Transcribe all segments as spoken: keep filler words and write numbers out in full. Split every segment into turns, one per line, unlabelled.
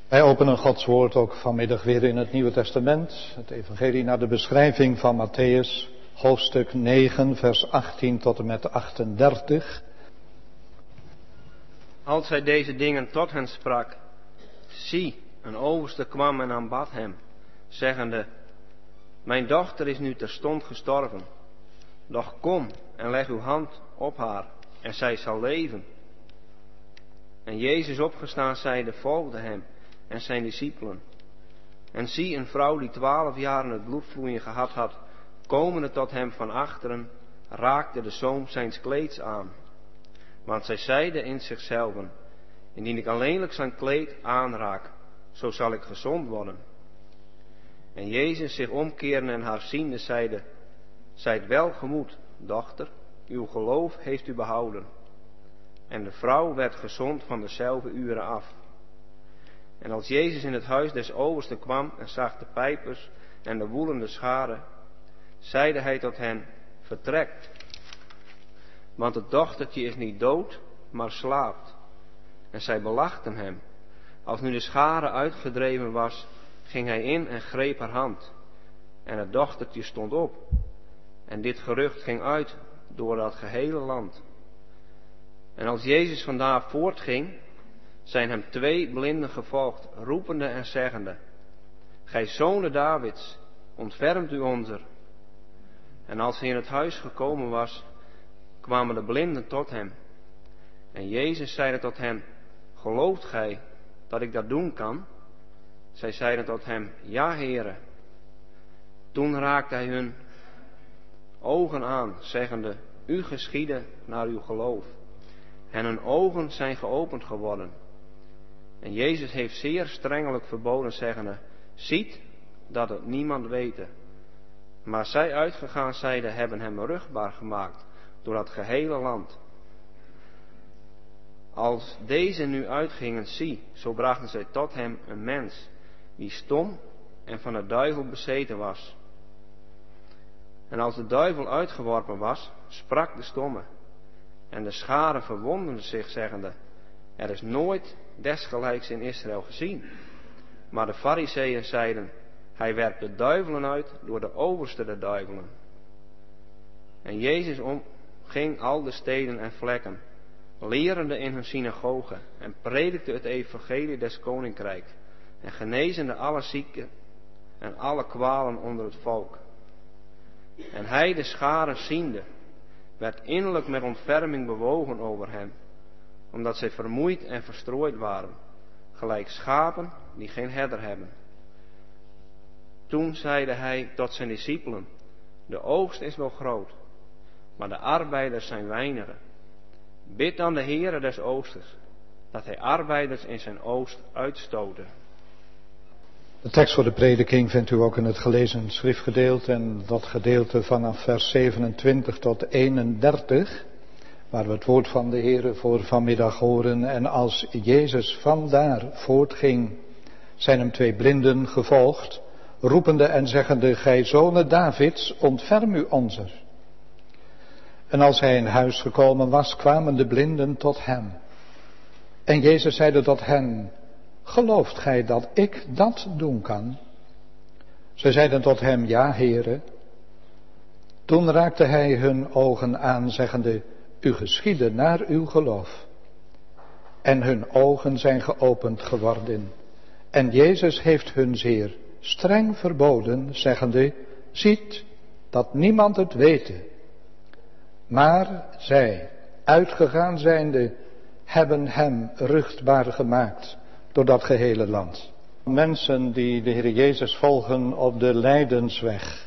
Wij openen Gods woord ook vanmiddag weer in het Nieuwe Testament. Het evangelie naar de beschrijving van Matthäus, hoofdstuk negen, vers achttien tot en met achtendertig.
Als hij deze dingen tot hen sprak, zie, een overste kwam en aanbad hem, zeggende, mijn dochter is nu terstond gestorven. Doch kom en leg uw hand op haar, en zij zal leven. En Jezus opgestaan zeide, volgde hem en zijn discipelen. En zie, een vrouw die twaalf jaren het bloedvloeien gehad had, komende tot hem van achteren, raakte de zoom zijns kleeds aan. Want zij zeide in zichzelven, indien ik alleenlijk zijn kleed aanraak, zo zal ik gezond worden. En Jezus zich omkeerde en haar ziende zeide, zijt welgemoed, dochter, uw geloof heeft u behouden. En de vrouw werd gezond van dezelfde uren af. En als Jezus in het huis des oversten kwam en zag de pijpers en de woelende scharen, zeide hij tot hen, vertrekt. Want het dochtertje is niet dood, maar slaapt. En zij belachten hem. Als nu de schare uitgedreven was, ging hij in en greep haar hand. En het dochtertje stond op. En dit gerucht ging uit door dat gehele land. En als Jezus vandaar voortging, zijn hem twee blinden gevolgd, roepende en zeggende, gij zonen Davids, ontfermt u onzer. En als hij in het huis gekomen was, kwamen de blinden tot hem. En Jezus zeide tot hen, gelooft gij dat ik dat doen kan? Zij zeiden tot hem, ja, Heere. Toen raakte hij hun ogen aan, zeggende, u geschiede naar uw geloof. En hun ogen zijn geopend geworden. En Jezus heeft zeer strengelijk verboden, zeggende, ziet dat het niemand wete. Maar zij uitgegaan zijde hebben hem ruchtbaar gemaakt door het gehele land. Als deze nu uitgingen, zie, zo brachten zij tot hem een mens, die stom en van de duivel bezeten was. En als de duivel uitgeworpen was, sprak de stomme. En de scharen verwonderden zich, zeggende, er is nooit desgelijks in Israël gezien. Maar de Farizeeën zeiden, hij werpt de duivelen uit door de overste der duivelen. En Jezus omging al de steden en vlekken, lerende in hun synagogen en predikte het evangelie des koninkrijk en genezende alle zieken en alle kwalen onder het volk. En hij, de scharen ziende, werd innerlijk met ontferming bewogen over hen, omdat zij vermoeid en verstrooid waren, gelijk schapen die geen herder hebben. Toen zeide hij tot zijn discipelen, de oogst is wel groot, maar de arbeiders zijn weinigen. Bid dan de Heere des oogsters, dat hij arbeiders in zijn oogst uitstoten.
De tekst voor de prediking vindt u ook in het gelezen schriftgedeelte en dat gedeelte vanaf vers zevenentwintig tot eenendertig, waar we het woord van de Heere voor vanmiddag horen. En als Jezus vandaar voortging, zijn hem twee blinden gevolgd, roepende en zeggende, gij zonen Davids, ontferm u onzer. En als hij in huis gekomen was, kwamen de blinden tot hem. En Jezus zeide tot hen, gelooft gij dat ik dat doen kan? Zij zeiden tot hem, ja, Heere. Toen raakte hij hun ogen aan, zeggende, u geschiedde naar uw geloof. En hun ogen zijn geopend geworden. En Jezus heeft hun zeer streng verboden, zeggende, ziet dat niemand het wete. Maar zij, uitgegaan zijnde, hebben hem ruchtbaar gemaakt door dat gehele land. Mensen die de Heer Jezus volgen op de lijdensweg.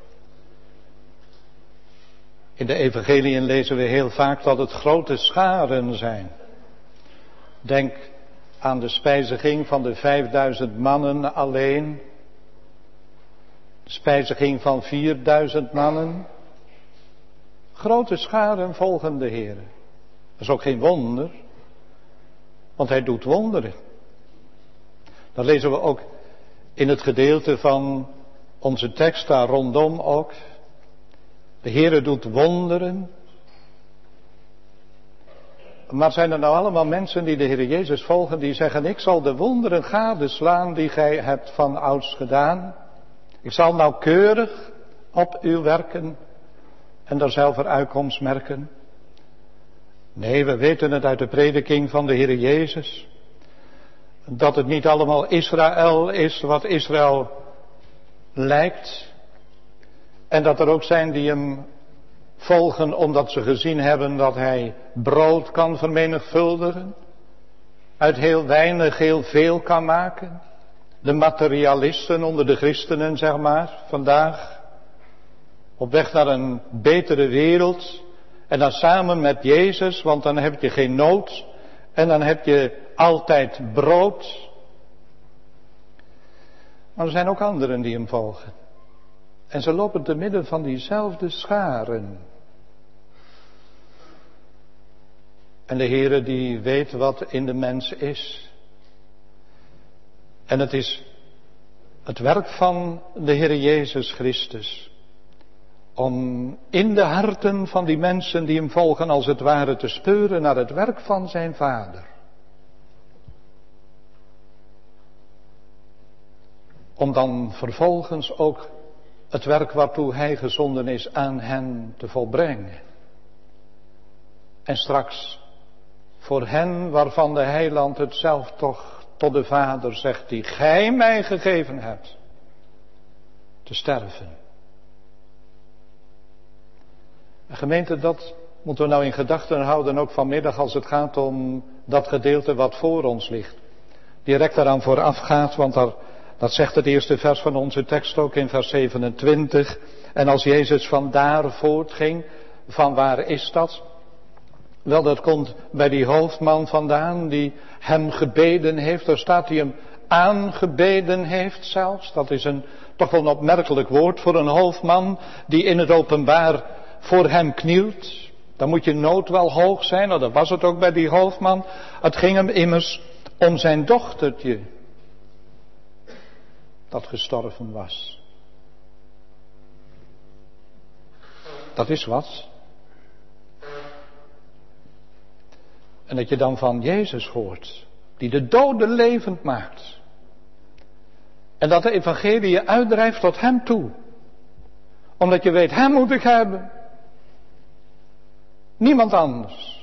In de evangeliën lezen we heel vaak dat het grote scharen zijn. Denk aan de spijziging van de vijfduizend mannen alleen. De spijziging van vierduizend mannen. Grote scharen volgen de Heer. Dat is ook geen wonder, want hij doet wonderen. Dat lezen we ook in het gedeelte van onze tekst daar rondom ook. De Heere doet wonderen. Maar zijn er nou allemaal mensen die de Heer Jezus volgen, die zeggen, ik zal de wonderen gadeslaan die gij hebt van ouds gedaan. Ik zal nauwkeurig op uw werken en derzelver uitkomst merken. Nee, we weten het uit de prediking van de Heer Jezus. Dat het niet allemaal Israël is wat Israël lijkt. En dat er ook zijn die hem volgen omdat ze gezien hebben dat hij brood kan vermenigvuldigen. Uit heel weinig heel veel kan maken. De materialisten onder de christenen, zeg maar, vandaag. Op weg naar een betere wereld. En dan samen met Jezus, want dan heb je geen nood. En dan heb je altijd brood. Maar er zijn ook anderen die hem volgen. En ze lopen te midden van diezelfde scharen. En de Heere die weet wat in de mens is. En het is het werk van de Heere Jezus Christus. Om in de harten van die mensen die hem volgen als het ware te speuren naar het werk van zijn Vader. Om dan vervolgens ook het werk waartoe hij gezonden is aan hen te volbrengen. En straks voor hen waarvan de Heiland het zelf toch tot de Vader zegt die gij mij gegeven hebt, te sterven. Gemeente, dat moeten we nou in gedachten houden ook vanmiddag als het gaat om dat gedeelte wat voor ons ligt. Direct daaraan vooraf gaat, want daar, dat zegt het eerste vers van onze tekst ook in vers zevenentwintig. En als Jezus vandaar voortging, van waar is dat? Wel, dat komt bij die hoofdman vandaan die hem gebeden heeft. Daar staat hij hem aangebeden heeft zelfs. Dat is een toch wel een opmerkelijk woord voor een hoofdman die in het openbaar voor hem knielt. Dan moet je nood wel hoog zijn. Nou, dat was het ook bij die hoofdman. Het ging hem immers om zijn dochtertje. Dat gestorven was. Dat is wat. En dat je dan van Jezus hoort. Die de doden levend maakt. En dat de evangelie je uitdrijft tot hem toe. Omdat je weet, hem moet ik hebben. Niemand anders.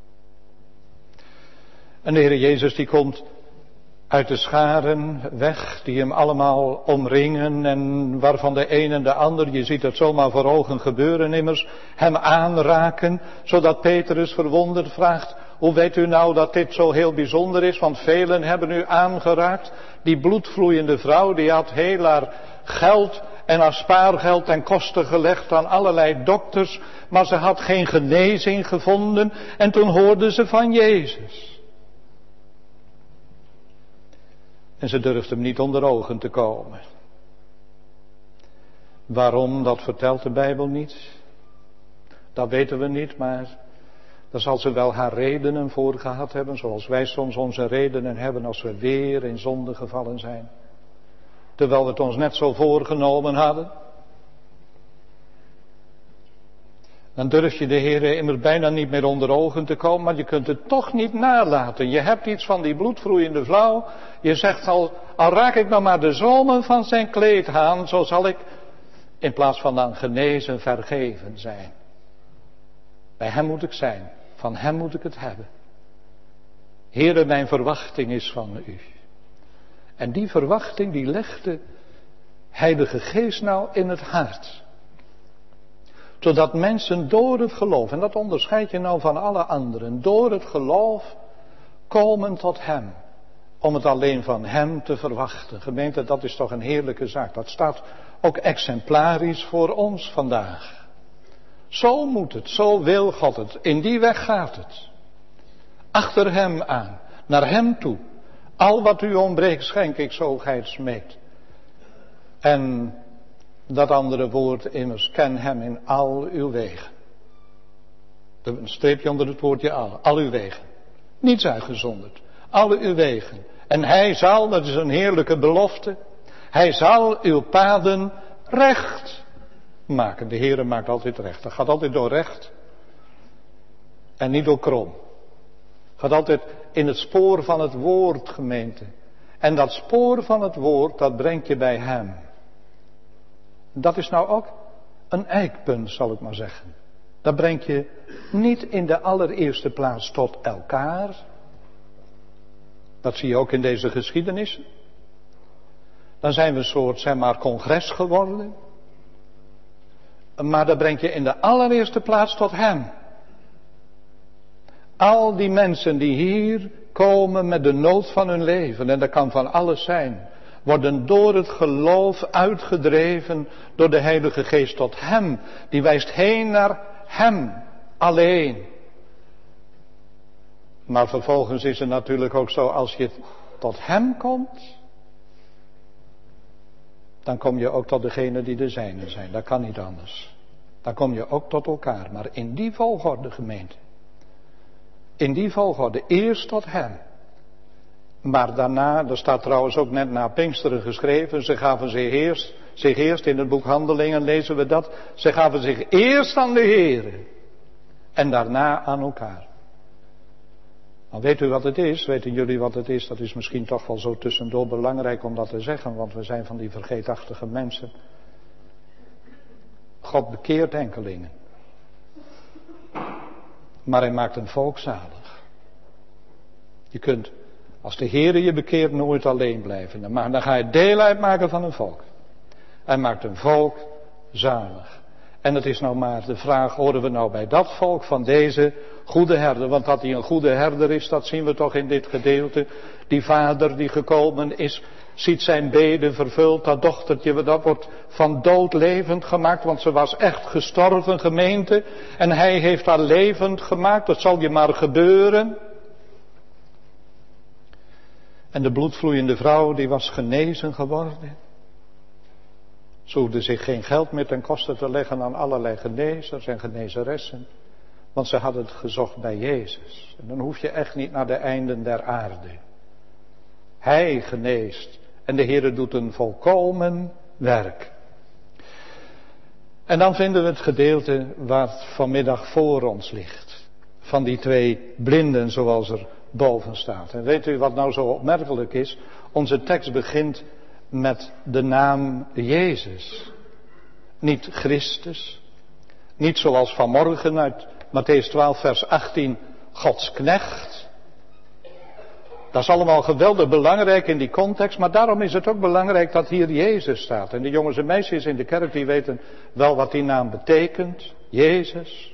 En de Heer Jezus die komt uit de scharen weg, die hem allemaal omringen en waarvan de een en de ander, je ziet het zomaar voor ogen gebeuren immers, hem aanraken, zodat Petrus verwonderd vraagt, hoe weet u nou dat dit zo heel bijzonder is, want velen hebben u aangeraakt. Die bloedvloeiende vrouw, die had heel haar geld en haar spaargeld ten koste gelegd aan allerlei dokters, maar ze had geen genezing gevonden en toen hoorde ze van Jezus. En ze durfde hem niet onder ogen te komen. Waarom, dat vertelt de Bijbel niet. Dat weten we niet, maar daar zal ze wel haar redenen voor gehad hebben, zoals wij soms onze redenen hebben als we weer in zonde gevallen zijn. Terwijl we het ons net zo voorgenomen hadden. Dan durf je de Heer immers bijna niet meer onder ogen te komen, maar je kunt het toch niet nalaten. Je hebt iets van die bloedvloeiende vrouw. Je zegt al, al raak ik nou maar de zomen van zijn kleed aan, zo zal ik in plaats van dan genezen vergeven zijn. Bij hem moet ik zijn, van hem moet ik het hebben. Heere, mijn verwachting is van u. En die verwachting die legt de Heilige Geest nou in het hart. Zodat mensen door het geloof, en dat onderscheid je nou van alle anderen, door het geloof komen tot hem. Om het alleen van hem te verwachten. Gemeente, dat is toch een heerlijke zaak. Dat staat ook exemplarisch voor ons vandaag. Zo moet het, zo wil God het. In die weg gaat het. Achter hem aan, naar hem toe. Al wat u ontbreekt, schenk ik zo gij het smeekt. En dat andere woord immers, ken hem in al uw wegen. Een streepje onder het woordje al. Al uw wegen. Niets uitgezonderd. Alle uw wegen. En hij zal, dat is een heerlijke belofte, hij zal uw paden recht maken. De Heere maakt altijd recht. Dat gaat altijd door recht. En niet door krom. Gaat altijd in het spoor van het woord, gemeente. En dat spoor van het woord, dat brengt je bij hem. Dat is nou ook een eikpunt, zal ik maar zeggen. Dat brengt je niet in de allereerste plaats tot elkaar. Dat zie je ook in deze geschiedenis. Dan zijn we een soort, zeg maar, congres geworden. Maar dat brengt je in de allereerste plaats tot hem. Al die mensen die hier komen met de nood van hun leven, en dat kan van alles zijn, worden door het geloof uitgedreven door de Heilige Geest tot hem. Die wijst heen naar hem alleen. Maar vervolgens is het natuurlijk ook zo, als je tot hem komt, dan kom je ook tot degene die de zijnen zijn. Dat kan niet anders. Dan kom je ook tot elkaar. Maar in die volgorde, gemeente. In die volgorde. Eerst tot hem. Maar daarna, er staat trouwens ook net na Pinksteren geschreven, ze gaven zich eerst, zich eerst in het boek Handelingen lezen we dat, ze gaven zich eerst aan de Heere. En daarna aan elkaar. Nou, weet u wat het is? Weten jullie wat het is? Dat is misschien toch wel zo tussendoor belangrijk om dat te zeggen, want we zijn van die vergeetachtige mensen. God bekeert enkelingen. Maar hij maakt een volk zalig. Je kunt, als de Heere je bekeert, nooit alleen blijven. Maar dan ga je deel uitmaken van een volk. Hij maakt een volk zalig. En het is nou maar de vraag, horen we nou bij dat volk van deze goede herder? Want dat hij een goede herder is, dat zien we toch in dit gedeelte. Die vader die gekomen is, ziet zijn beden vervuld. Dat dochtertje, dat wordt van dood levend gemaakt, want ze was echt gestorven, gemeente. En hij heeft haar levend gemaakt, dat zal je maar gebeuren. En de bloedvloeiende vrouw, die was genezen geworden. Ze hoefde zich geen geld meer ten koste te leggen aan allerlei genezers en genezeressen. Want ze hadden het gezocht bij Jezus. En dan hoef je echt niet naar de einden der aarde. Hij geneest. En de Heere doet een volkomen werk. En dan vinden we het gedeelte wat vanmiddag voor ons ligt. Van die twee blinden zoals er boven staat. En weet u wat nou zo opmerkelijk is? Onze tekst begint met de naam Jezus. Niet Christus. Niet zoals vanmorgen uit Mattheüs twaalf vers achttien, Gods knecht. Dat is allemaal geweldig belangrijk in die context, maar daarom is het ook belangrijk dat hier Jezus staat. En de jongens en meisjes in de kerk die weten wel wat die naam betekent. Jezus.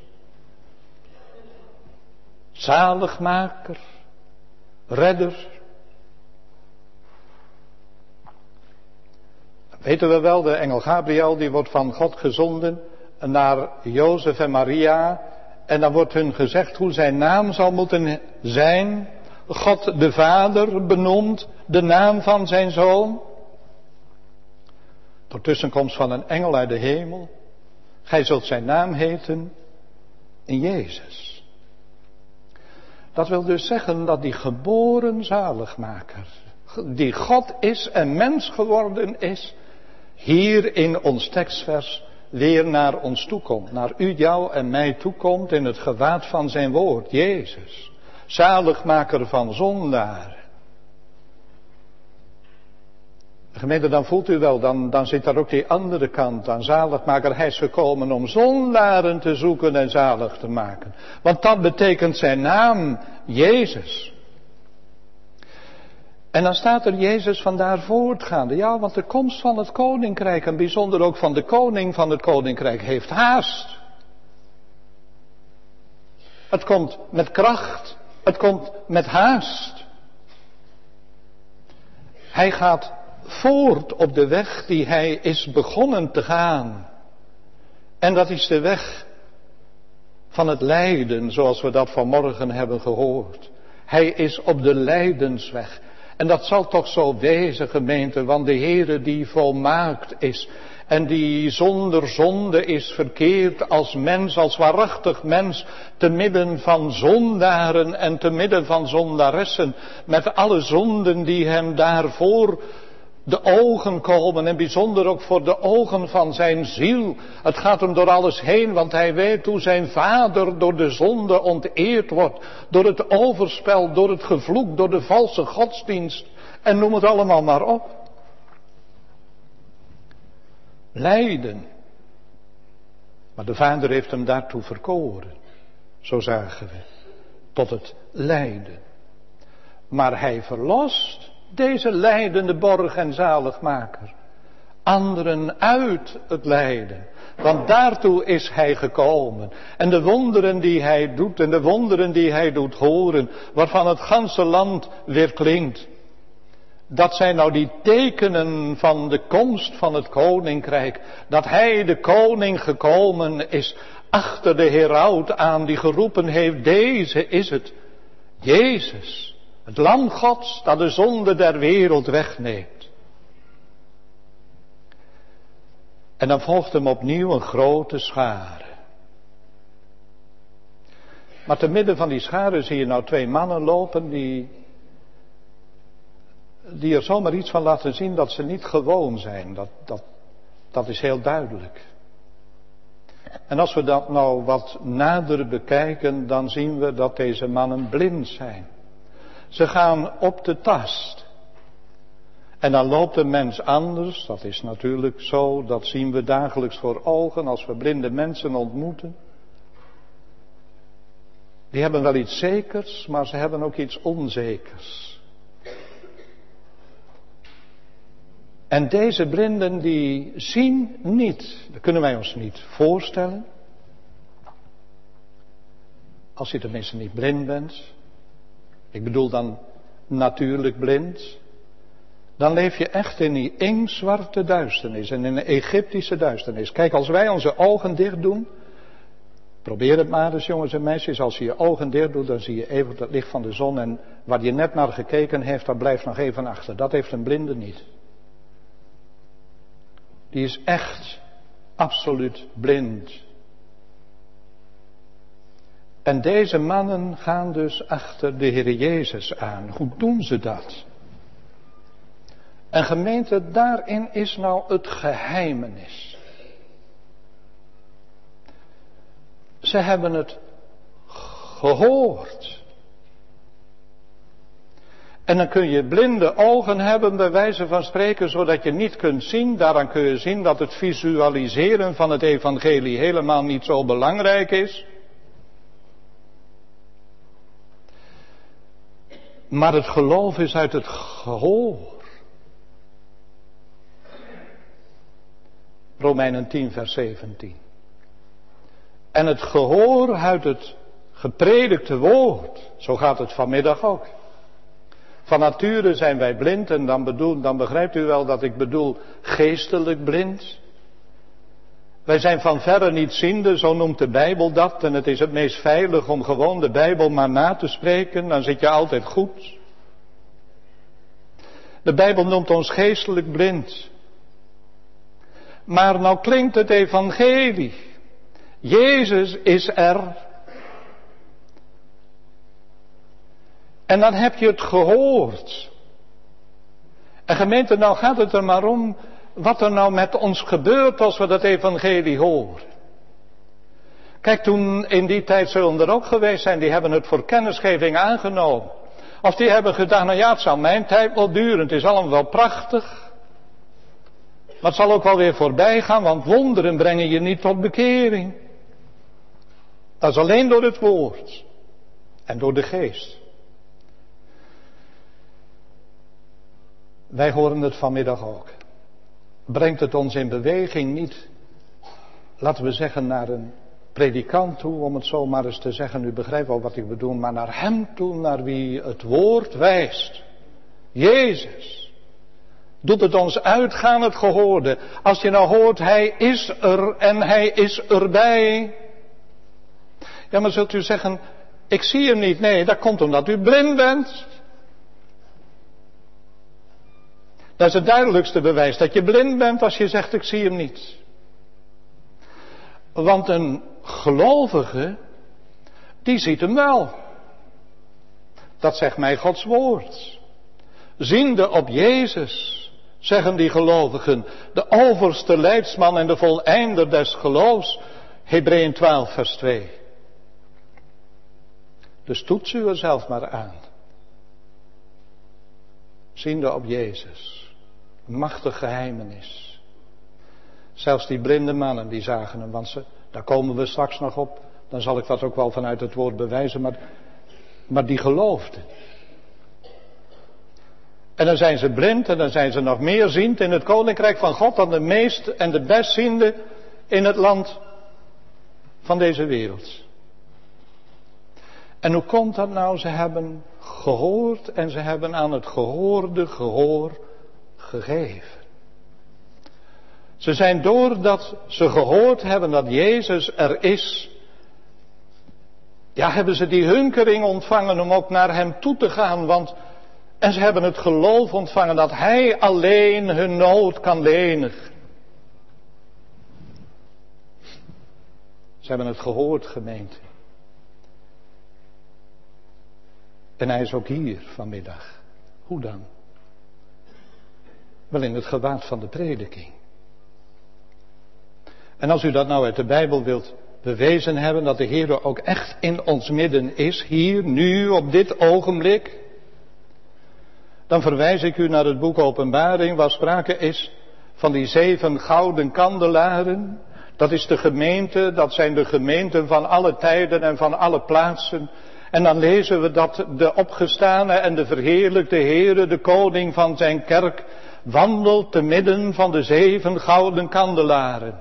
Zaligmaker. Redder. Weten we wel, de engel Gabriel die wordt van God gezonden naar Jozef en Maria. En dan wordt hun gezegd hoe zijn naam zal moeten zijn. God de Vader benoemt de naam van zijn Zoon. Door tussenkomst van een engel uit de hemel. Gij zult zijn naam heten in Jezus. Dat wil dus zeggen dat die geboren zaligmaker, die God is en mens geworden is, hier in ons tekstvers weer naar ons toekomt. Naar u, jou en mij toekomt in het gewaad van zijn woord, Jezus. Zaligmaker van zondaren. Gemeente, dan voelt u wel, dan, dan zit daar ook die andere kant aan. Zaligmaker, hij is gekomen om zondaren te zoeken en zalig te maken. Want dat betekent zijn naam, Jezus. En dan staat er Jezus vandaar voortgaande. Ja, want de komst van het koninkrijk, en bijzonder ook van de koning van het koninkrijk, heeft haast. Het komt met kracht. Het komt met haast. Hij gaat voort op de weg die hij is begonnen te gaan. En dat is de weg van het lijden, zoals we dat vanmorgen hebben gehoord. Hij is op de lijdensweg. En dat zal toch zo wezen, gemeente, want de Heere die volmaakt is en die zonder zonde is verkeerd als mens, als waarachtig mens, te midden van zondaren en te midden van zondaressen, met alle zonden die hem daarvoor de ogen komen en bijzonder ook voor de ogen van zijn ziel. Het gaat hem door alles heen, want hij weet hoe zijn vader door de zonde onteerd wordt. Door het overspel, door het gevloek, door de valse godsdienst. En noem het allemaal maar op. Lijden. Maar de vader heeft hem daartoe verkoren. Zo zagen we. Tot het lijden. Maar hij verlost deze lijdende borg en zaligmaker. Anderen uit het lijden. Want daartoe is hij gekomen. En de wonderen die hij doet en de wonderen die hij doet horen. Waarvan het ganse land weer klinkt. Dat zijn nou die tekenen van de komst van het koninkrijk. Dat hij de koning gekomen is. Achter de heraut aan die geroepen heeft. Deze is het. Jezus. Het lam Gods dat de zonde der wereld wegneemt. En dan volgt hem opnieuw een grote schare. Maar te midden van die schare zie je nou twee mannen lopen die, die er zomaar iets van laten zien dat ze niet gewoon zijn. Dat, dat, dat is heel duidelijk. En als we dat nou wat nader bekijken, dan zien we dat deze mannen blind zijn. Ze gaan op de tast. En dan loopt een mens anders, dat is natuurlijk zo, dat zien we dagelijks voor ogen als we blinde mensen ontmoeten. Die hebben wel iets zekers, maar ze hebben ook iets onzekers. En deze blinden die zien niet, dat kunnen wij ons niet voorstellen. Als je tenminste niet blind bent. Ik bedoel dan natuurlijk blind. Dan leef je echt in die inktzwarte duisternis en in een Egyptische duisternis. Kijk, als wij onze ogen dicht doen. Probeer het maar eens, jongens en meisjes. Als je je ogen dicht doet, dan zie je even het licht van de zon. En waar je net naar gekeken heeft, dat blijft nog even achter. Dat heeft een blinde niet. Die is echt absoluut blind. En deze mannen gaan dus achter de Heer Jezus aan. Hoe doen ze dat? En gemeente, daarin is nou het geheimenis. Ze hebben het gehoord. En dan kun je blinde ogen hebben, bij wijze van spreken, zodat je niet kunt zien. Daaraan kun je zien dat het visualiseren van het evangelie helemaal niet zo belangrijk is. Maar het geloof is uit het gehoor. Romeinen tien vers zeventien. En het gehoor uit het gepredikte woord. Zo gaat het vanmiddag ook. Van nature zijn wij blind en dan, bedoel, dan begrijpt u wel dat ik bedoel geestelijk blind. Wij zijn van verre niet ziende, zo noemt de Bijbel dat. En het is het meest veilig om gewoon de Bijbel maar na te spreken. Dan zit je altijd goed. De Bijbel noemt ons geestelijk blind. Maar nou klinkt het evangelie. Jezus is er. En dan heb je het gehoord. En gemeente, nou gaat het er maar om wat er nou met ons gebeurt als we dat evangelie horen. Kijk, toen in die tijd zullen er ook geweest zijn, die hebben het voor kennisgeving aangenomen. Of die hebben gedaan, nou ja, het zal mijn tijd wel duren, het is allemaal wel prachtig. Maar het zal ook wel weer voorbij gaan, want wonderen brengen je niet tot bekering. Dat is alleen door het woord. En door de geest. Wij horen het vanmiddag ook. Brengt het ons in beweging niet, laten we zeggen, naar een predikant toe, om het zo maar eens te zeggen, u begrijpt wel wat ik bedoel, maar naar hem toe, naar wie het woord wijst. Jezus. Doet het ons uitgaan, het gehoorde. Als je nou hoort, hij is er en hij is erbij. Ja, maar zult u zeggen, ik zie hem niet. Nee, dat komt omdat u blind bent. Dat is het duidelijkste bewijs, dat je blind bent als je zegt, ik zie hem niet. Want een gelovige, die ziet hem wel. Dat zegt mij Gods woord. Ziende op Jezus, zeggen die gelovigen. De overste leidsman en de voleinder des geloofs. Hebreeën twaalf vers twee. Dus toets u er zelf maar aan. Ziende op Jezus. Een machtig geheimenis. Zelfs die blinde mannen die zagen hem. Want ze, daar komen we straks nog op. Dan zal ik dat ook wel vanuit het woord bewijzen. Maar, maar die geloofden. En dan zijn ze blind en dan zijn ze nog meer ziend in het koninkrijk van God dan de meest en de bestziende in het land van deze wereld. En hoe komt dat nou? Ze hebben gehoord en ze hebben aan het gehoorde gehoor gegeven. Ze zijn doordat ze gehoord hebben dat Jezus er is, ja, hebben ze die hunkering ontvangen om ook naar hem toe te gaan, want en ze hebben het geloof ontvangen dat hij alleen hun nood kan lenigen. Ze hebben het gehoord, gemeente. En hij is ook hier vanmiddag. Hoe dan? Wel in het gewaad van de prediking. En als u dat nou uit de Bijbel wilt bewezen hebben, dat de Heer ook echt in ons midden is, hier, nu, op dit ogenblik, dan verwijs ik u naar het boek Openbaring, waar sprake is van die zeven gouden kandelaren. Dat is de gemeente, dat zijn de gemeenten van alle tijden en van alle plaatsen. En dan lezen we dat de opgestane en de verheerlijkte Heere, de koning van zijn kerk, wandelt te midden van de zeven gouden kandelaren.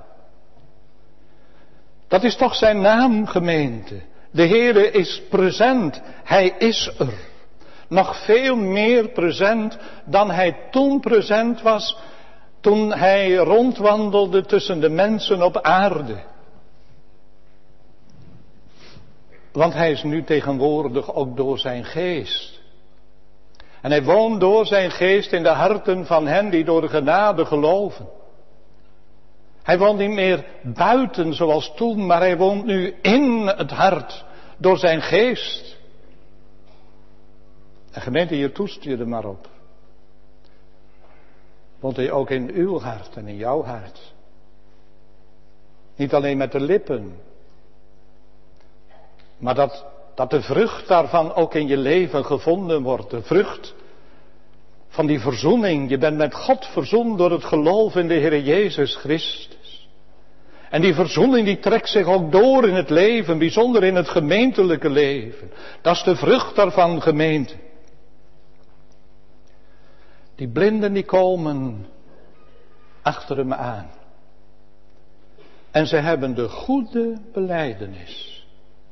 Dat is toch zijn naam, gemeente. De Heere is present, hij is er. Nog veel meer present dan hij toen present was, toen hij rondwandelde tussen de mensen op aarde. Want hij is nu tegenwoordig ook door zijn geest. En hij woont door zijn geest in de harten van hen die door de genade geloven. Hij woont niet meer buiten zoals toen, maar hij woont nu in het hart door zijn geest. En gemeente, hier toest je er maar op. Woont hij ook in uw hart en in jouw hart. Niet alleen met de lippen. Maar dat, dat de vrucht daarvan ook in je leven gevonden wordt. De vrucht van die verzoening. Je bent met God verzoend door het geloof in de Heer Jezus Christus. En die verzoening die trekt zich ook door in het leven, bijzonder in het gemeentelijke leven. Dat is de vrucht daarvan, gemeente. Die blinden die komen achter hem aan. En ze hebben de goede belijdenis.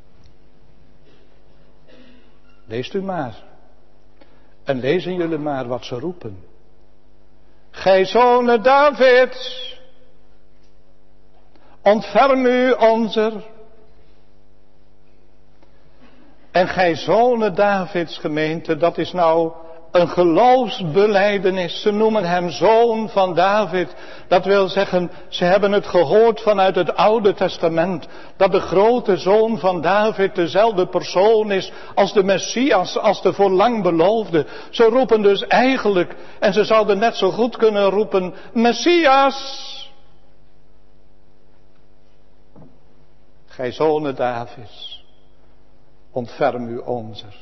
Leest u maar. En lezen jullie maar wat ze roepen. Gij zonen Davids, ontferm u onzer. En gij zonen Davids, gemeente, dat is nou een geloofsbelijdenis. Ze noemen hem zoon van David. Dat wil zeggen, ze hebben het gehoord vanuit het Oude Testament. Dat de grote zoon van David dezelfde persoon is als de Messias, als de voorlang beloofde. Ze roepen dus eigenlijk, en ze zouden net zo goed kunnen roepen, Messias. Gij zonen Davids, ontferm u onzer.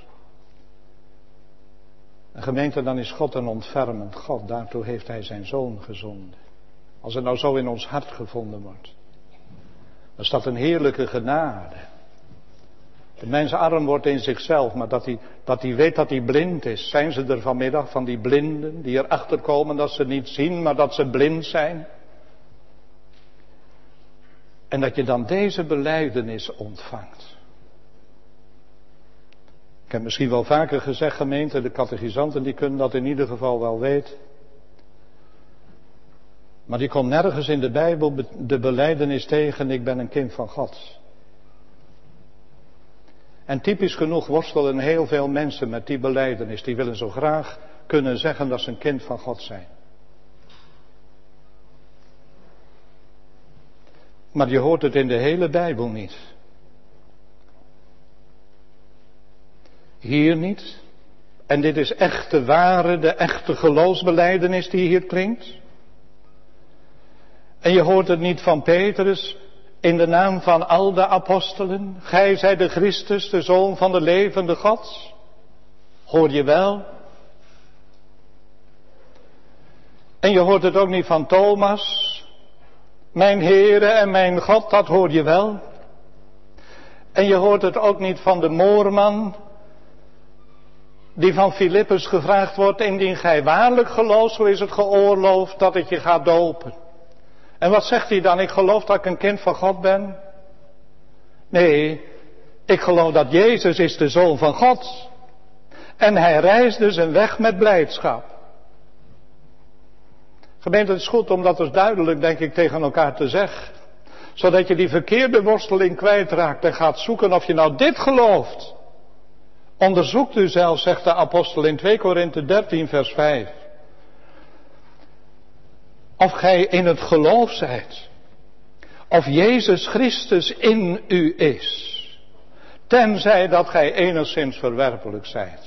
En gemeente, dan is God een ontfermend God. Daartoe heeft hij zijn zoon gezonden. Als het nou zo in ons hart gevonden wordt. Dan is dat een heerlijke genade. De mens arm wordt in zichzelf, maar dat hij, dat hij weet dat hij blind is. Zijn ze er vanmiddag van die blinden die erachter komen dat ze niet zien, maar dat ze blind zijn? En dat je dan deze belijdenis ontvangt. Ik heb misschien wel vaker gezegd, gemeente, de catechisanten die kunnen dat in ieder geval wel weten. Maar die komt nergens in de Bijbel de belijdenis tegen, ik ben een kind van God. En typisch genoeg worstelen heel veel mensen met die belijdenis. Die willen zo graag kunnen zeggen dat ze een kind van God zijn. Maar je hoort het in de hele Bijbel niet. Hier niet En dit is echt de ware, de echte geloofsbelijdenis die hier klinkt. En je hoort het niet van Petrus in de naam van al de apostelen. Gij zijt de Christus, de Zoon van de levende God. Hoor je wel? En je hoort het ook niet van Thomas. Mijn Heere en mijn God, dat hoor je wel. En je hoort het ook niet van de moorman, die van Filippus gevraagd wordt, indien gij waarlijk gelooft, zo is het geoorloofd dat het je gaat dopen. En wat zegt hij dan? Ik geloof dat ik een kind van God ben? Nee, ik geloof dat Jezus is de Zoon van God. En hij reisde zijn weg met blijdschap. Gemeente, het is goed om dat dus duidelijk, denk ik, tegen elkaar te zeggen. Zodat je die verkeerde worsteling kwijtraakt en gaat zoeken of je nou dit gelooft. Onderzoekt u zelf, zegt de apostel in twee Korinthe dertien vers vijf. Of gij in het geloof zijt. Of Jezus Christus in u is. Tenzij dat gij enigszins verwerpelijk zijt.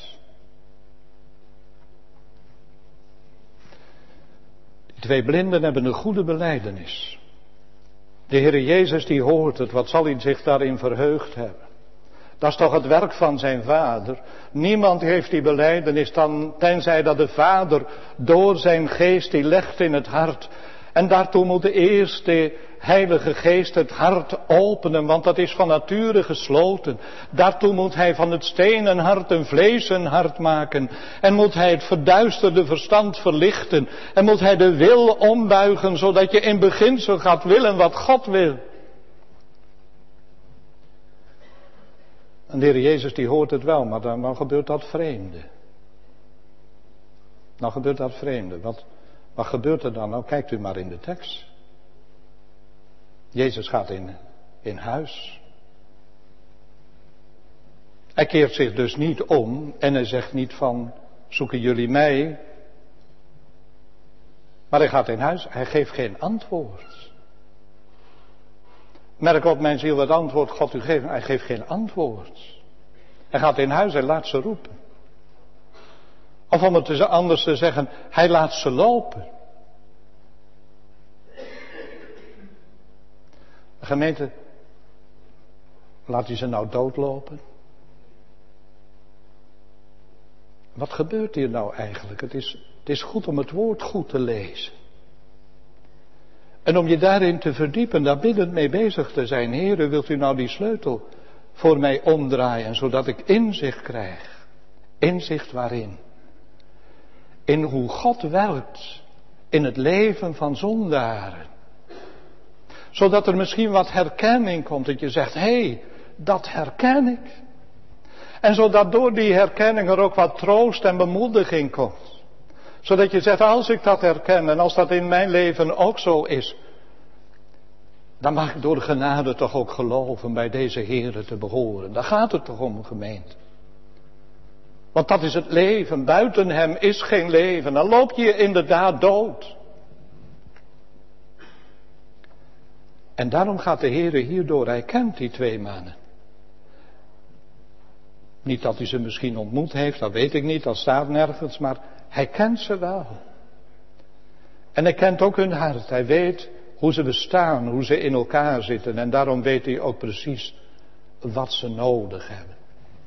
Die twee blinden hebben een goede belijdenis. De Heere Jezus die hoort het, wat zal hij zich daarin verheugd hebben. Dat is toch het werk van zijn Vader. Niemand heeft die belijdenis dan, tenzij dat de Vader door zijn geest die legt in het hart. En daartoe moet eerst de Heilige Geest het hart openen, want dat is van nature gesloten. Daartoe moet hij van het stenen hart een vleesen hart maken. En moet hij het verduisterde verstand verlichten. En moet hij de wil ombuigen, zodat je in beginsel gaat willen wat God wil. En de Heer Jezus die hoort het wel, maar dan, dan gebeurt dat vreemde. Dan gebeurt dat vreemde. Wat, wat gebeurt er dan? Nou, kijkt u maar in de tekst. Jezus gaat in, in huis. Hij keert zich dus niet om en hij zegt niet van, zoeken jullie mij? Maar hij gaat in huis, hij geeft geen antwoord. Merk op mijn ziel het antwoord God u geeft, hij geeft geen antwoord. Hij gaat in huis, hij laat ze roepen. Of om het anders te zeggen, hij laat ze lopen. Gemeente, laat hij ze nou doodlopen? Wat gebeurt hier nou eigenlijk? Het is, het is goed om het woord goed te lezen. En om je daarin te verdiepen, daar biddend mee bezig te zijn. Heere, wilt u nou die sleutel voor mij omdraaien, zodat ik inzicht krijg. Inzicht waarin? In hoe God werkt in het leven van zondaren. Zodat er misschien wat herkenning komt, dat je zegt, hé, hey, dat herken ik. En zodat door die herkenning er ook wat troost en bemoediging komt. Zodat je zegt, als ik dat herken en als dat in mijn leven ook zo is, dan mag ik door genade toch ook geloven bij deze Heere te behoren. Daar gaat het toch om, gemeente. Want dat is het leven, buiten hem is geen leven, dan loop je inderdaad dood. En daarom gaat de Heere hierdoor, hij kent die twee mannen. Niet dat hij ze misschien ontmoet heeft, dat weet ik niet, dat staat nergens, maar hij kent ze wel. En hij kent ook hun hart, hij weet hoe ze bestaan, hoe ze in elkaar zitten en daarom weet hij ook precies wat ze nodig hebben.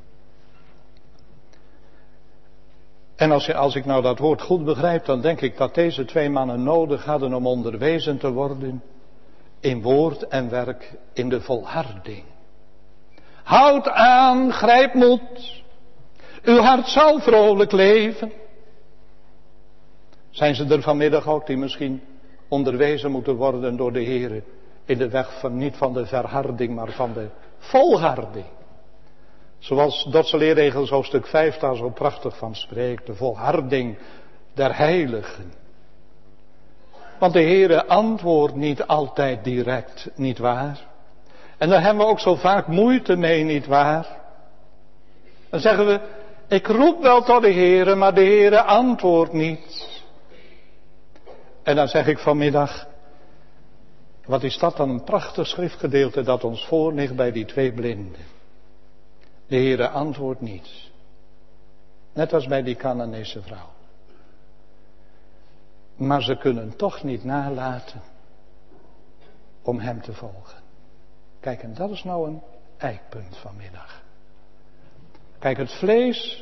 En als, je, als ik nou dat woord goed begrijp, dan denk ik dat deze twee mannen nodig hadden om onderwezen te worden in woord en werk, in de volharding. Houd aan, grijp moed. Uw hart zal vrolijk leven. Zijn ze er vanmiddag ook die misschien onderwezen moeten worden door de Heere in de weg van niet van de verharding, maar van de volharding. Zoals Dordtse leerregels hoofdstuk vijf daar zo prachtig van spreekt, de volharding der heiligen. Want de Heere antwoordt niet altijd direct, niet waar? En daar hebben we ook zo vaak moeite mee, niet waar? Dan zeggen we, ik roep wel tot de Heere, maar de Heere antwoordt niet. En dan zeg ik vanmiddag, wat is dat dan een prachtig schriftgedeelte dat ons voor ligt bij die twee blinden. De Heere antwoordt niet. Net als bij die Canaanese vrouw. Maar ze kunnen toch niet nalaten om hem te volgen. Kijk, en dat is nou een eikpunt vanmiddag. Kijk, het vlees,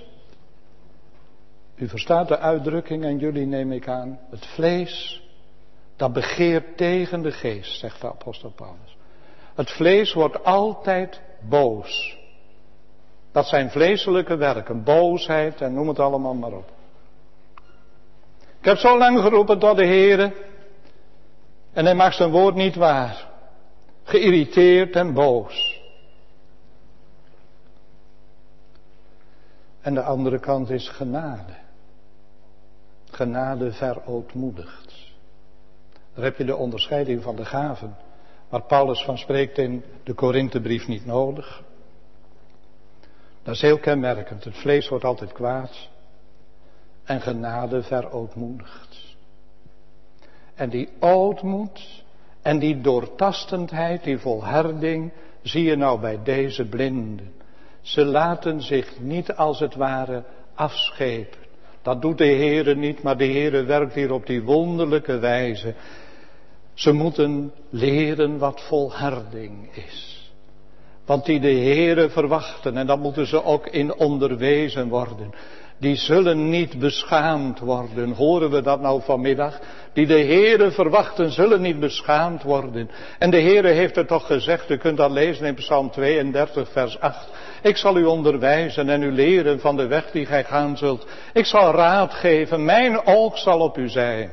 u verstaat de uitdrukking en jullie neem ik aan, het vlees, dat begeert tegen de geest, zegt de apostel Paulus. Het vlees wordt altijd boos. Dat zijn vleeselijke werken, boosheid en noem het allemaal maar op. Ik heb zo lang geroepen tot de Heere en hij maakt zijn woord niet waar. Geïrriteerd en boos. En de andere kant is genade. Genade verootmoedigt. Daar heb je de onderscheiding van de gaven, waar Paulus van spreekt in de Korinthebrief, niet nodig. Dat is heel kenmerkend. Het vlees wordt altijd kwaad. En genade verootmoedigt. En die ootmoed en die doortastendheid, die volharding, zie je nou bij deze blinden. Ze laten zich niet als het ware afschepen. Dat doet de Heere niet, maar de Heere werkt hier op die wonderlijke wijze. Ze moeten leren wat volharding is. Want die de Heere verwachten, en dat moeten ze ook in onderwezen worden. Die zullen niet beschaamd worden. Horen we dat nou vanmiddag? Die de Heere verwachten zullen niet beschaamd worden. En de Heere heeft het toch gezegd, u kunt dat lezen in Psalm tweeëndertig vers acht. Ik zal u onderwijzen en u leren van de weg die gij gaan zult. Ik zal raad geven, mijn oog zal op u zijn.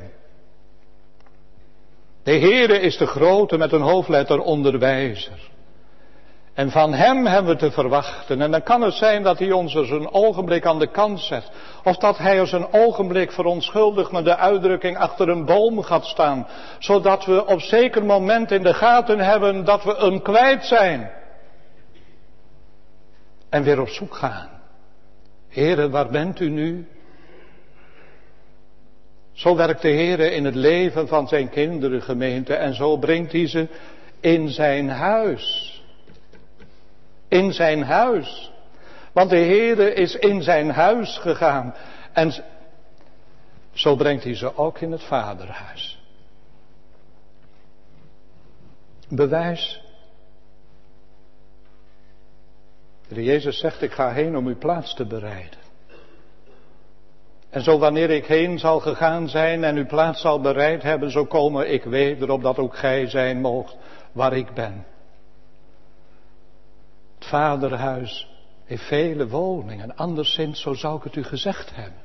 De Heere is de grote met een hoofdletter onderwijzer. En van hem hebben we te verwachten. En dan kan het zijn dat hij ons eens een ogenblik aan de kant zet. Of dat hij ons een ogenblik verontschuldigt met de uitdrukking achter een boom gaat staan. Zodat we op zeker moment in de gaten hebben dat we hem kwijt zijn. En weer op zoek gaan. Heere, waar bent u nu? Zo werkt de Heere in het leven van zijn kinderen, gemeente. En zo brengt hij ze in zijn huis. In zijn huis. Want de Heere is in zijn huis gegaan. En zo brengt hij ze ook in het vaderhuis. Bewijs. De Heer Jezus zegt, ik ga heen om uw plaats te bereiden. En zo wanneer ik heen zal gegaan zijn en uw plaats zal bereid hebben, zo komen ik weder opdat ook gij zijn moogt waar ik ben. Het vaderhuis heeft vele woningen, anderszins zo zou ik het u gezegd hebben.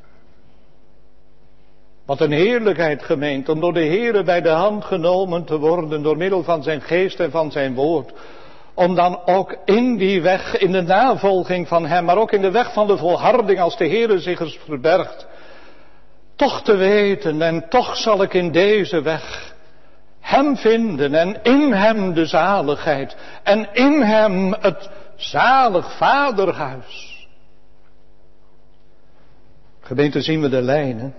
Wat een heerlijkheid, gemeente, om door de Heere bij de hand genomen te worden door middel van zijn geest en van zijn woord. Om dan ook in die weg, in de navolging van hem, maar ook in de weg van de volharding als de Heere zich eens verbergt. Toch te weten, en toch zal ik in deze weg hem vinden en in hem de zaligheid en in hem het zalig vaderhuis. Gemeente, zien we de lijnen.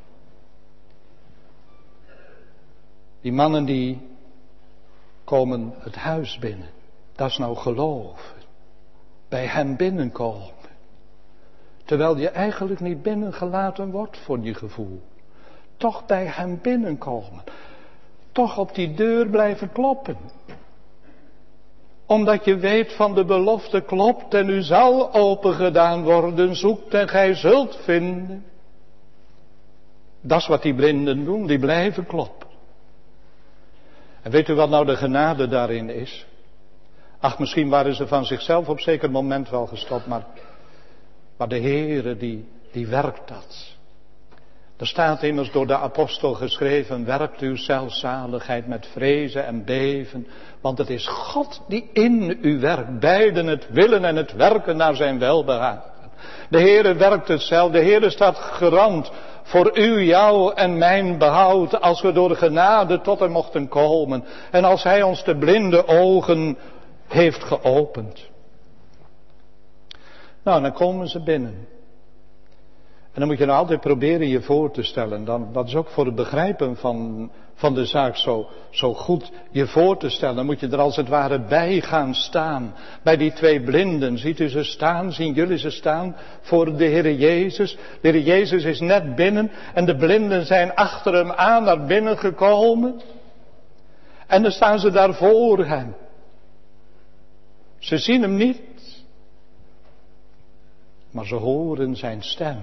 Die mannen die komen het huis binnen. Dat is nou geloven. Bij hem binnenkomen. Terwijl je eigenlijk niet binnengelaten wordt voor je gevoel. Toch bij hem binnenkomen. Toch op die deur blijven kloppen. Omdat je weet van de belofte klopt en u zal opengedaan worden. Zoekt en gij zult vinden. Dat is wat die blinden doen, die blijven kloppen. En weet u wat nou de genade daarin is? Ach, misschien waren ze van zichzelf op zeker moment wel gestopt, maar, maar de Heere die, die werkt dat. Er staat immers door de apostel geschreven, werpt uw zelfzaligheid met vrezen en beven, want het is God die in u werkt, beiden het willen en het werken naar zijn welbehagen. De Heere werkt het zelf, de Heere staat garant voor u, jou en mijn behoud, als we door de genade tot hem mochten komen. En als hij ons de blinde ogen heeft geopend. Nou, dan komen ze binnen. En dan moet je nou altijd proberen je voor te stellen. Dan, dat is ook voor het begrijpen van, van de zaak zo, zo goed je voor te stellen. Dan moet je er als het ware bij gaan staan. Bij die twee blinden. Ziet u ze staan? Zien jullie ze staan? Voor de Heer Jezus. De Heer Jezus is net binnen. En de blinden zijn achter hem aan naar binnen gekomen. En dan staan ze daar voor hem. Ze zien hem niet. Maar ze horen zijn stem.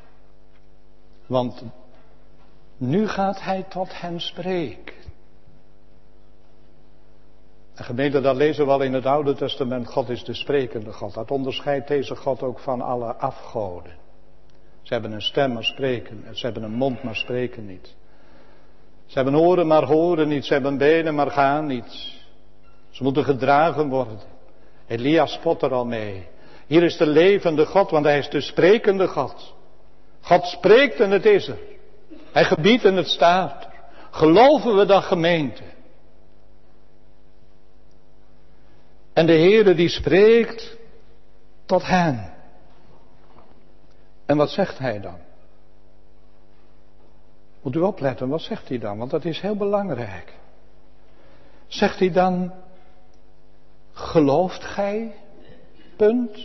Want nu gaat hij tot hen spreken. En gemeente, dat lezen we al in het Oude Testament. God is de sprekende God. Dat onderscheidt deze God ook van alle afgoden. Ze hebben een stem, maar spreken. Ze hebben een mond, maar spreken niet. Ze hebben oren, maar horen niet. Ze hebben benen, maar gaan niet. Ze moeten gedragen worden. Elia spot er al mee. Hier is de levende God, want hij is de sprekende God. God spreekt en het is er. Hij gebiedt en het staat er. Geloven we dat, gemeente? En de Heere die spreekt tot hen. En wat zegt hij dan? Moet u opletten, wat zegt hij dan? Want dat is heel belangrijk. Zegt hij dan, gelooft gij? Punt.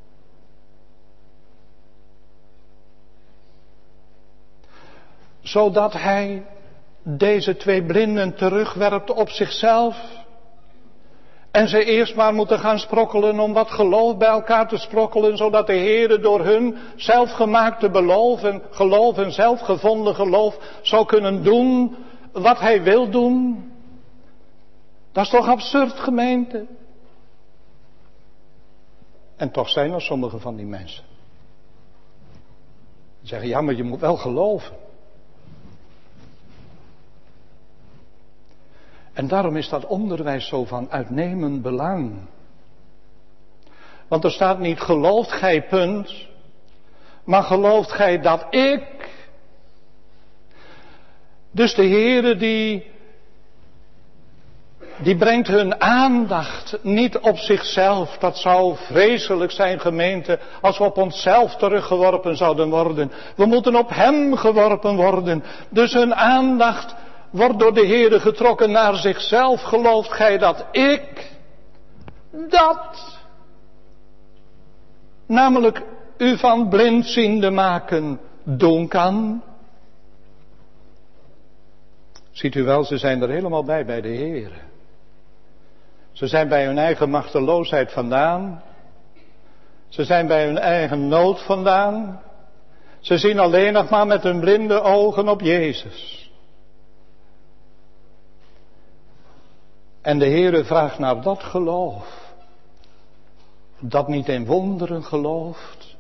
Zodat hij deze twee blinden terugwerpt op zichzelf. En ze eerst maar moeten gaan sprokkelen om wat geloof bij elkaar te sprokkelen. Zodat de Heere door hun zelfgemaakte beloof en geloof en zelfgevonden geloof zou kunnen doen wat hij wil doen. Dat is toch absurd, gemeente? En toch zijn er sommige van die mensen. Die zeggen, ja, maar je moet wel geloven. En daarom is dat onderwijs zo van uitnemend belang. Want er staat niet, gelooft gij, punt. Maar gelooft gij dat ik. Dus de Heere die... Die brengt hun aandacht niet op zichzelf. Dat zou vreselijk zijn, gemeente, als we op onszelf teruggeworpen zouden worden. We moeten op hem geworpen worden. Dus hun aandacht wordt door de Heere getrokken naar zichzelf. Gelooft gij dat ik dat, namelijk u van blindziende maken, doen kan? Ziet u wel, ze zijn er helemaal bij bij de Heere. Ze zijn bij hun eigen machteloosheid vandaan. Ze zijn bij hun eigen nood vandaan. Ze zien alleen nog maar met hun blinde ogen op Jezus. En de Heere vraagt naar dat geloof. Dat niet in wonderen gelooft.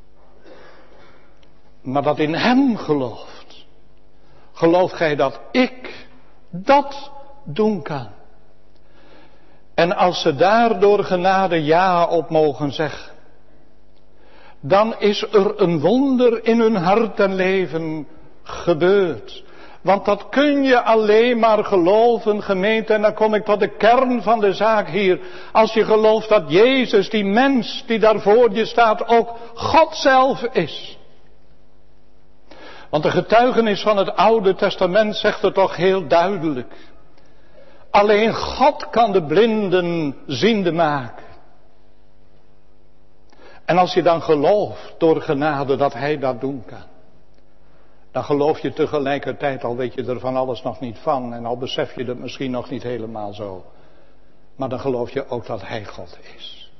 Maar dat in hem gelooft. Gelooft gij dat ik dat doen kan? En als ze daar door genade ja op mogen zeggen, dan is er een wonder in hun hart en leven gebeurd. Want dat kun je alleen maar geloven, gemeente, en dan kom ik tot de kern van de zaak hier. Als je gelooft dat Jezus, die mens die daar voor je staat, ook God zelf is. Want de getuigenis van het Oude Testament zegt het toch heel duidelijk. Alleen God kan de blinden ziende maken. En als je dan gelooft door genade dat hij dat doen kan. Dan geloof je tegelijkertijd, al weet je er van alles nog niet van. En al besef je het misschien nog niet helemaal zo. Maar dan geloof je ook dat hij God is.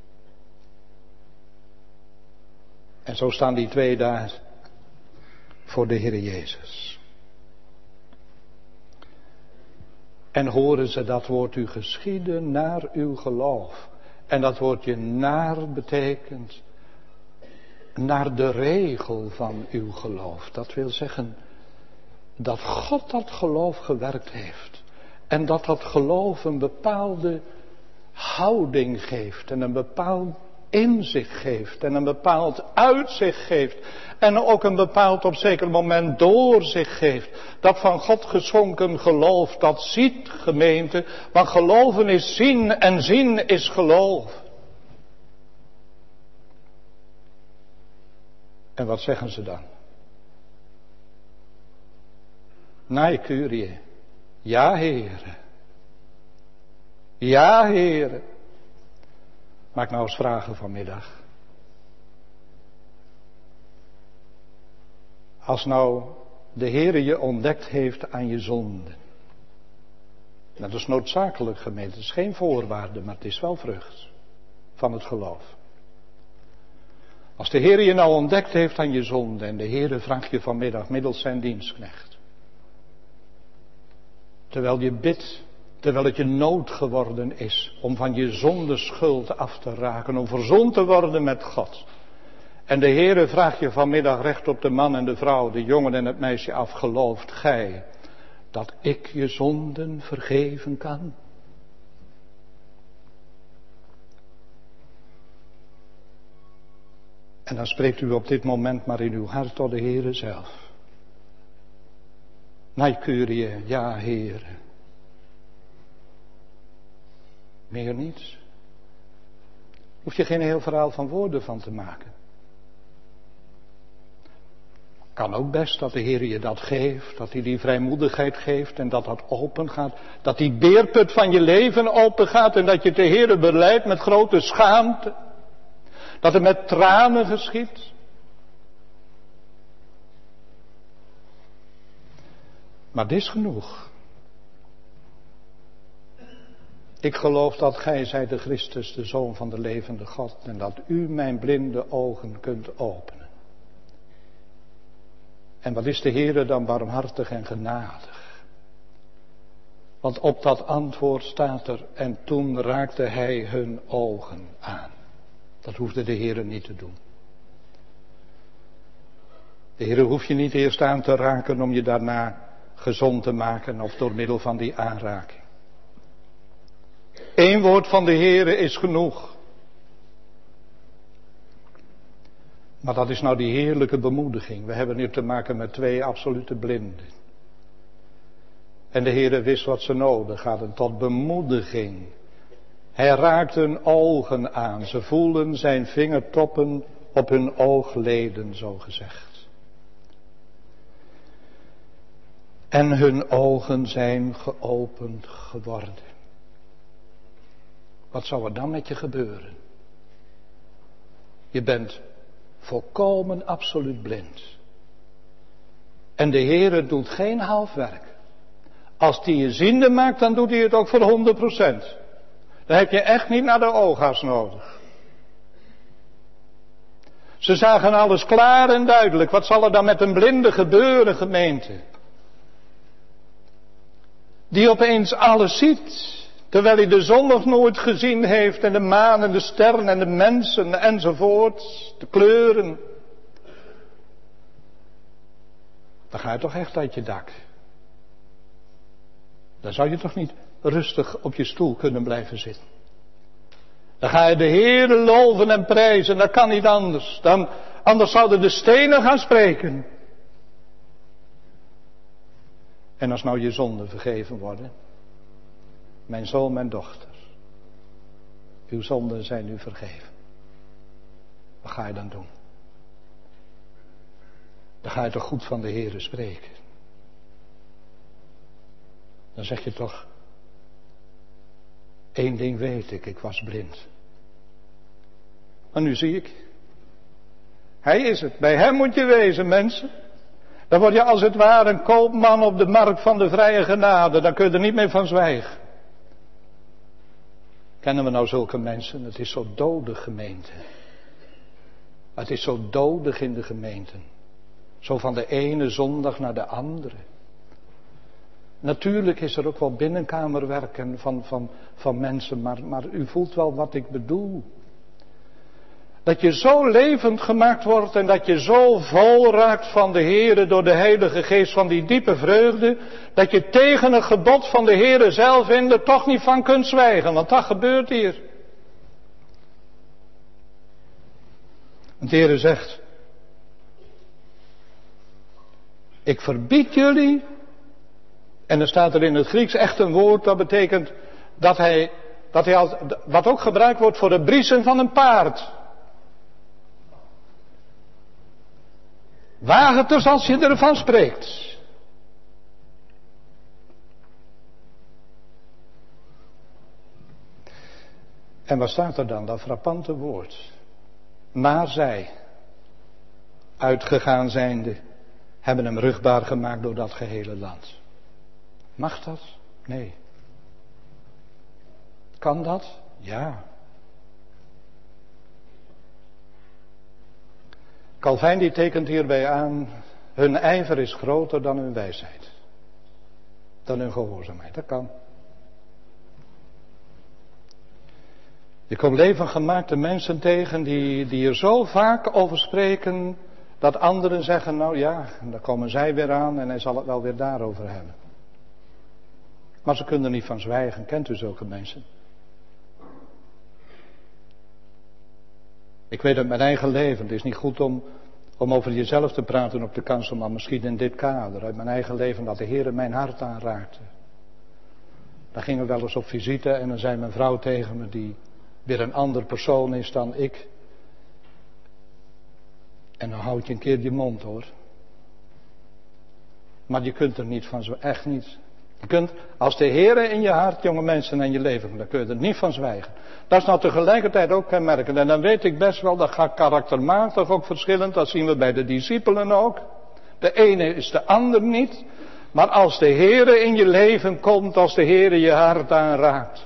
En zo staan die twee daar voor de Heer Jezus. En horen ze dat woord u geschieden naar uw geloof. En dat woordje naar betekent naar de regel van uw geloof. Dat wil zeggen dat God dat geloof gewerkt heeft. En dat dat geloof een bepaalde houding geeft. En een bepaald inzicht geeft. En een bepaald uitzicht geeft. En ook een bepaald op zeker moment doorzicht geeft. Dat van God geschonken geloof, dat ziet, gemeente. Want geloven is zien en zien is geloof. En wat zeggen ze dan? Nee, Kyrie. Ja, Heere. Ja, Heere. Maak nou eens vragen vanmiddag. Als nou de Heere je ontdekt heeft aan je zonden. Nou, dat is noodzakelijk, gemeente. Het is geen voorwaarde, maar het is wel vrucht van het geloof. Als de Heere je nou ontdekt heeft aan je zonde en de Heere vraagt je vanmiddag middels zijn dienstknecht. Terwijl je bidt, terwijl het je nood geworden is om van je zonde schuld af te raken, om verzoend te worden met God. En de Heere vraagt je vanmiddag recht op de man en de vrouw, de jongen en het meisje af, gelooft gij dat ik je zonden vergeven kan? En dan spreekt u op dit moment maar in uw hart tot de Heere zelf. Nee, Kyrie, ja, Heere. Meer niets. Hoef je geen heel verhaal van woorden van te maken. Kan ook best dat de Heer je dat geeft, dat hij die vrijmoedigheid geeft en dat dat open gaat. Dat die beerput van je leven open gaat en dat je de Heer beleidt met grote schaamte. Dat het met tranen geschiet. Maar dit is genoeg. Ik geloof dat gij zijt de Christus, de Zoon van de levende God, en dat u mijn blinde ogen kunt openen. En wat is de Heere dan barmhartig en genadig? Want op dat antwoord staat er, en toen raakte hij hun ogen aan. Dat hoefde de Heere niet te doen. De Heere hoeft je niet eerst aan te raken om je daarna gezond te maken of door middel van die aanraking. Eén woord van de Heere is genoeg. Maar dat is nou die heerlijke bemoediging. We hebben hier te maken met twee absolute blinden. En de Heere wist wat ze nodig hadden, tot bemoediging. Hij raakte hun ogen aan. Ze voelden zijn vingertoppen op hun oogleden, zo gezegd. En hun ogen zijn geopend geworden. Wat zou er dan met je gebeuren? Je bent volkomen absoluut blind. En de Heere doet geen half werk. Als hij je ziende maakt, dan doet hij het ook voor honderd procent. Dan heb je echt niet naar de oogarts nodig. Ze zagen alles klaar en duidelijk. Wat zal er dan met een blinde gebeuren, gemeente? Die opeens alles ziet. Terwijl hij de zon nog nooit gezien heeft. En de maan en de sterren en de mensen enzovoort. De kleuren. Dan ga je toch echt uit je dak. Dan zou je toch niet rustig op je stoel kunnen blijven zitten. Dan ga je de Heere loven en prijzen. Dat kan niet anders. Dan, anders zouden de stenen gaan spreken. En als nou je zonden vergeven worden. Mijn zoon, mijn dochter. Uw zonden zijn u vergeven. Wat ga je dan doen? Dan ga je toch goed van de Heere spreken. Dan zeg je toch. Eén ding weet ik, ik was blind. Maar nu zie ik. Hij is het. Bij hem moet je wezen, mensen. Dan word je als het ware een koopman op de markt van de vrije genade. Dan kun je er niet meer van zwijgen. Kennen we nou zulke mensen? Het is zo dodig, gemeente. Het is zo dodig in de gemeenten. Zo van de ene zondag naar de andere. Natuurlijk is er ook wel binnenkamerwerken van, van, van mensen, maar, maar u voelt wel wat ik bedoel. Dat je zo levend gemaakt wordt en dat je zo vol raakt van de Heere door de Heilige Geest, van die diepe vreugde, dat je tegen het gebod van de Heere zelf in er toch niet van kunt zwijgen, want dat gebeurt hier. Want de Heere zegt, ik verbied jullie. En er staat er in het Grieks echt een woord dat betekent dat hij, dat hij als, wat ook gebruikt wordt voor het briesen van een paard. Waag het dus als je ervan spreekt. En wat staat er dan? Dat frappante woord. Maar zij, uitgegaan zijnde, hebben hem ruchtbaar gemaakt door dat gehele land. Mag dat? Nee. Kan dat? Ja. Calvijn die tekent hierbij aan, hun ijver is groter dan hun wijsheid. Dan hun gehoorzaamheid. Dat kan. Je komt levendgemaakte mensen tegen die, die er zo vaak over spreken, dat anderen zeggen, nou ja, dan komen zij weer aan en hij zal het wel weer daarover hebben. Maar ze kunnen er niet van zwijgen. Kent u zulke mensen? Ik weet uit mijn eigen leven, het is niet goed om, om over jezelf te praten op de kansel, maar misschien in dit kader, uit mijn eigen leven, dat de Heer mijn hart aanraakte. Dan gingen we wel eens op visite en dan zei mijn vrouw tegen me, die weer een ander persoon is dan ik. En dan houd je een keer je mond hoor. Maar je kunt er niet van zwijgen, echt niet. Je kunt, als de Heer in je hart, jonge mensen, en je leven, dan kun je er niet van zwijgen. Dat is nou tegelijkertijd ook kenmerkend. En dan weet ik best wel, dat gaat karaktermatig ook verschillend. Dat zien we bij de discipelen ook. De ene is de ander niet. Maar als de Heer in je leven komt, als de Heer je hart aanraakt.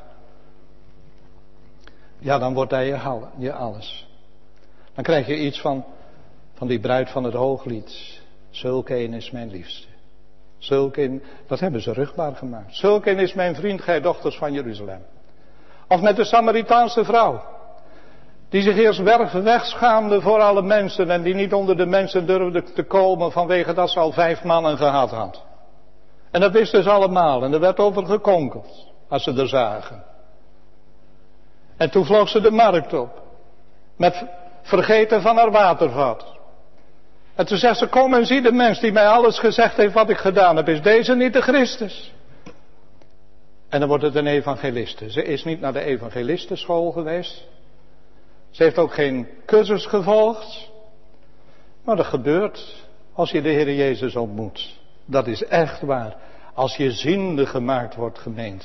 Ja, dan wordt hij je, je alles. Dan krijg je iets van, van die bruid van het Hooglied. Zulk een is mijn liefste. Zulk een, dat hebben ze ruchtbaar gemaakt. Zulk een is mijn vriend, gij dochters van Jeruzalem. Of met de Samaritaanse vrouw. Die zich eerst wegschaamde voor alle mensen. En die niet onder de mensen durfde te komen vanwege dat ze al vijf mannen gehad had. En dat wisten ze allemaal. En er werd over gekonkeld. Als ze er zagen. En toen vloog ze de markt op. Met vergeten van haar watervat. En toen zegt ze, kom en zie de mens die mij alles gezegd heeft wat ik gedaan heb. Is deze niet de Christus? En dan wordt het een evangeliste. Ze is niet naar de evangelistenschool geweest. Ze heeft ook geen cursus gevolgd. Maar dat gebeurt als je de Heer Jezus ontmoet. Dat is echt waar. Als je ziende gemaakt wordt, gemeente.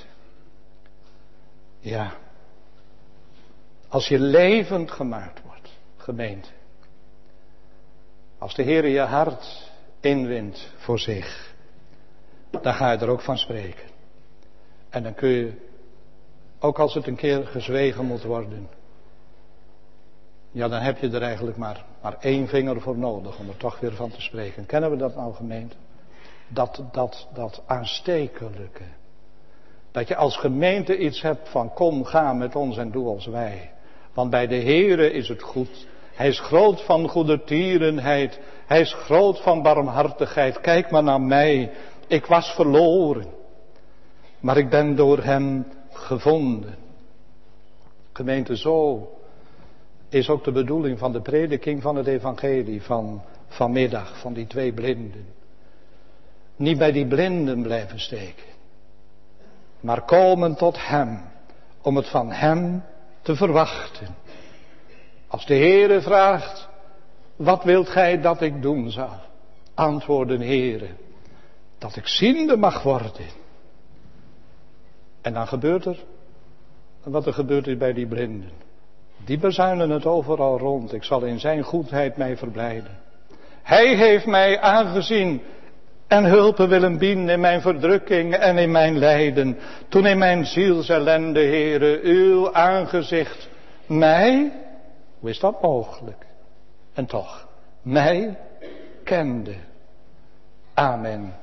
Ja. Als je levend gemaakt wordt, gemeente. Als de Heer je hart inwint voor zich. Dan ga je er ook van spreken. En dan kun je, ook als het een keer gezwegen moet worden. Ja, dan heb je er eigenlijk maar, maar één vinger voor nodig om er toch weer van te spreken. Kennen we dat nou, gemeente? Dat, dat, dat aanstekelijke. Dat je als gemeente iets hebt van kom, ga met ons en doe als wij. Want bij de Heere is het goed. Hij is groot van goedertierenheid. Hij is groot van barmhartigheid. Kijk maar naar mij. Ik was verloren. Maar ik ben door hem gevonden. Gemeente, zo is ook de bedoeling van de prediking van het evangelie van vanmiddag, van die twee blinden. Niet bij die blinden blijven steken. Maar komen tot hem. Om het van hem te verwachten. Als de Heere vraagt, wat wilt gij dat ik doen zal? Antwoorden, Heere, dat ik ziende mag worden. En dan gebeurt er wat er gebeurd is bij die blinden. Die bezuinen het overal rond. Ik zal in zijn goedheid mij verblijden. Hij heeft mij aangezien en hulpen willen bieden in mijn verdrukking en in mijn lijden. Toen in mijn zielsellende, Heere, uw aangezicht mij, hoe is dat mogelijk? En toch, mij kende. Amen.